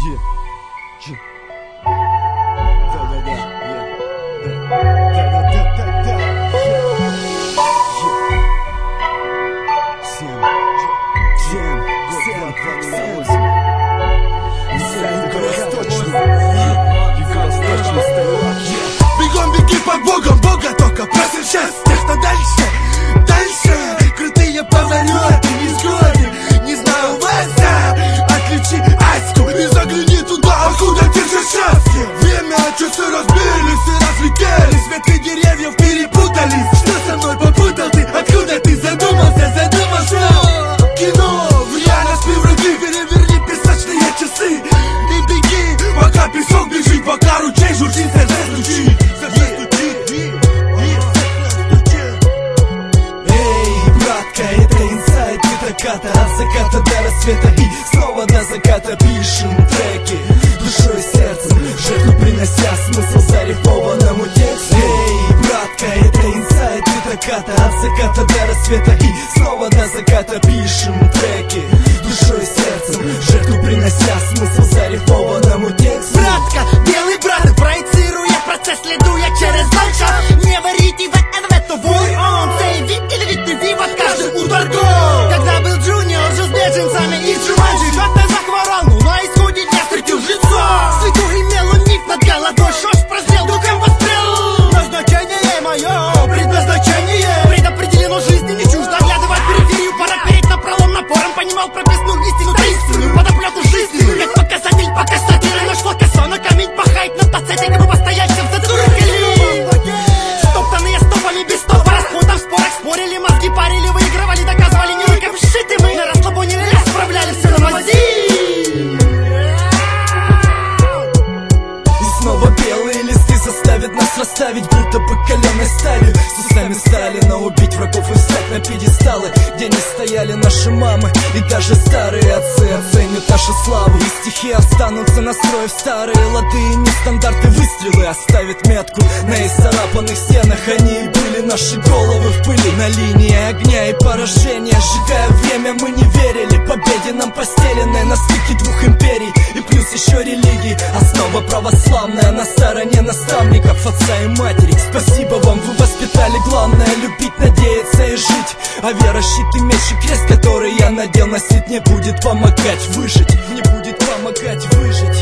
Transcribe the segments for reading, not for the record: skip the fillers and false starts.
Бегом беги под Богом, Бога только просим счастья, что дальше крутые повороты, исходы, не знаю Вася. Отключи Аську и загляни туда, откуда держишь счастье. Время, часы разбились и разлетелись, ветви деревьев перепутались. Что со мной попутал ты? Откуда ты задумался? Кино, в реальность преврати, переверни песочные часы и беги, пока песок бежит, пока ручей журчит, сердце стучит. Эй, братка, это инсайд, витаката, от заката до рассвета и снова до заката пишем треки душой и сердцем, жертву принося смысл зарифованному тексту. Эй, братка, это инсайд, витаката, от заката до рассвета и снова до заката пишем треки душой и сердцем, жертву принося смысл зарифованному тексту. Братка, белый брат, проецируя процесс, следуя через ландшафт. Не варите в эту вой, он сейви или витиви, вот каждый удар гол. Когда был джуниор, жил с беженцами из Джуманджи, как-то захворал, но на исходе дня встретил жильцо. В свету имел он миф над головой, шош прозрел, духом воспрел. Назначение мое, предназначение предопределено жизни, не чуждо оглядывать периферию, пора переть напролом напором. Понимал прописную истину, таинственную подоплеку жизни. Как показатель, пока статира нашла коса на камень, пахает на тацете, как бы постояльцем затуркали. Стоптанные стопами без стопа, расходом в спорах спорили, мозги парили, выигрывали, доказывали, не руками сшиты мы. На расслабоне справляли все на мази. И снова белые листы заставят нас расставить, будто бы каленой сталью. С усами Сталина убить врагов и встать на пьедесталы, где не стояли наши мамы и даже старые отцы оценят нашу славу. И стихи останутся, настроив старые лады, и нестандарты выстрелы оставят метку на исцарапанных стенах. Они и были наши головы в пыли на линии огня и поражения. Сжигая время, мы не верили победе нам постеленной на стыке двух империй и плюс еще религии. Основа православная на стороне наставников отца и матери. Спасибо вам, вы воспитали главное — любить, надеяться и жить. А вера, щит и меч и крест, который я надел, носить не будет помогать выжить. Не будет помогать выжить.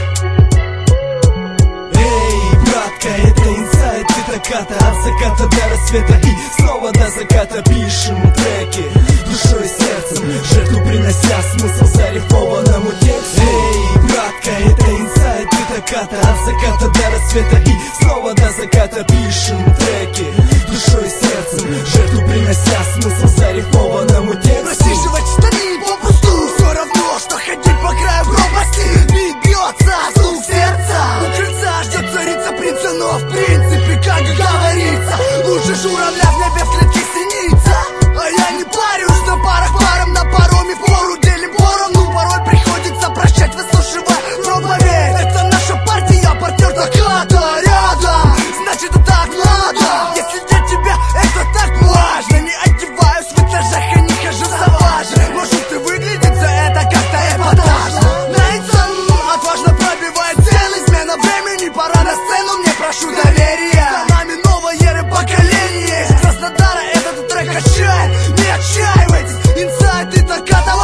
Эй, братка, это инсайд, витаката, от заката до рассвета и снова до заката пишем треки душой и сердцем, жертву принося смысл зарифованному тексту. Эй, братка, это инсайд, витаката, от заката до рассвета и снова до заката пишем треки душой и сердцем, жертву принося смысл зарифованному тексту. Просиживать штаны попусту, все равно, что ходить по краю пропасти. Не бьется звук сердца, у крыльца ждет царица принца, но в принципе, как говорится, лучше журавля в небе в клетке синица. А я не парюсь на парах, паром на пароме, пору делим поровну. Порой приходится прощать, выслушивая проповедь. Это наша партия, партнер доклада рядом, значит и так надо. Если для тебя это так важно, не одеваюсь в этажах и не хожу за важно. Может и выглядит за это как-то эпатажно. Нейсон отважно пробивает цель, измена времени, пора на сцену, мне прошу доверия. За нами новое рэп-поколение из Краснодара, этот трек качает, не отчаивайтесь. Инсайд и такая